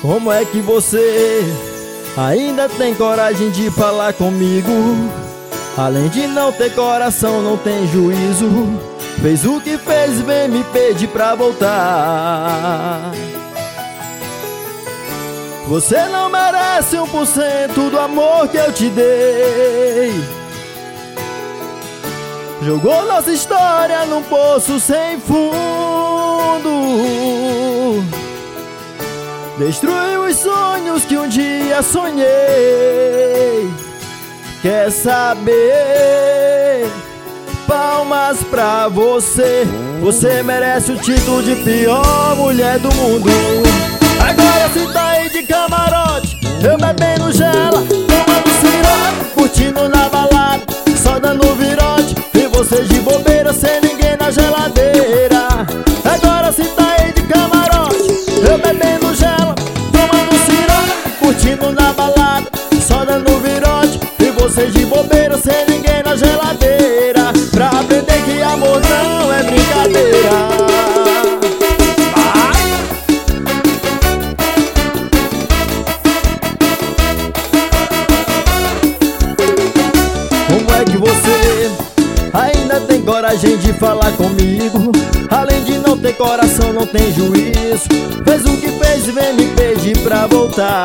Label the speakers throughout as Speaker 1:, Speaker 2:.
Speaker 1: Como é que você ainda tem coragem de falar comigo? Além de não ter coração, não tem juízo. Fez o que fez, vem me pedir pra voltar. Você não merece 1% do amor que eu te dei. Jogou nossa história num poço sem fundo. Destruiu os sonhos que um dia sonhei. Quer saber? Palmas pra você. Você merece o título de pior mulher do mundo. Agora cê tá aí de camarote, eu bebendo gela, tomando cirote, curtindo na balada, só dando virote, e você de bobeira sem ninguém na geladeira. Agora cê tá aí de camarote, eu bebendo gela, tomando cirote, curtindo na balada, só dando virote, e você de bobeira sem ninguém na geladeira. Pra aprender que amor não é brincadeira. Como é que você ainda tem coragem de falar comigo? Além de não ter coração, não tem juízo. Fez o que fez e vem me pedir pra voltar.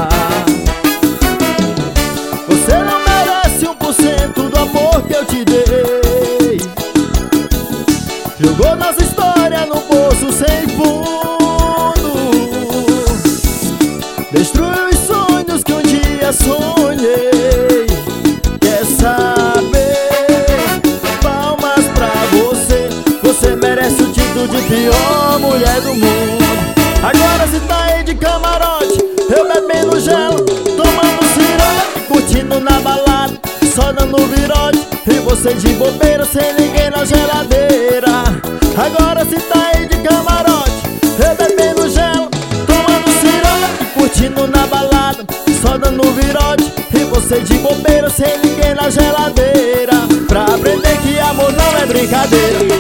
Speaker 1: Você não merece 1% do amor que eu te dei. Jogou nossa história no poço sem fundo. Destruiu os sonhos que um dia sonhei. Quer saber? Palmas pra você. Você merece o título de pior mulher do mundo. Agora cê tá aí de camarote, eu bebendo gelo, tomando cirote, curtindo na balada, só dando virote, e você de bobeira sem ninguém na geladeira. Agora cê tá aí de camarote, eu bebendo gelo, tomando cirote, curtindo na balada, só dando virote, e você de bobeira sem ninguém na geladeira. Pra aprender que amor não é brincadeira.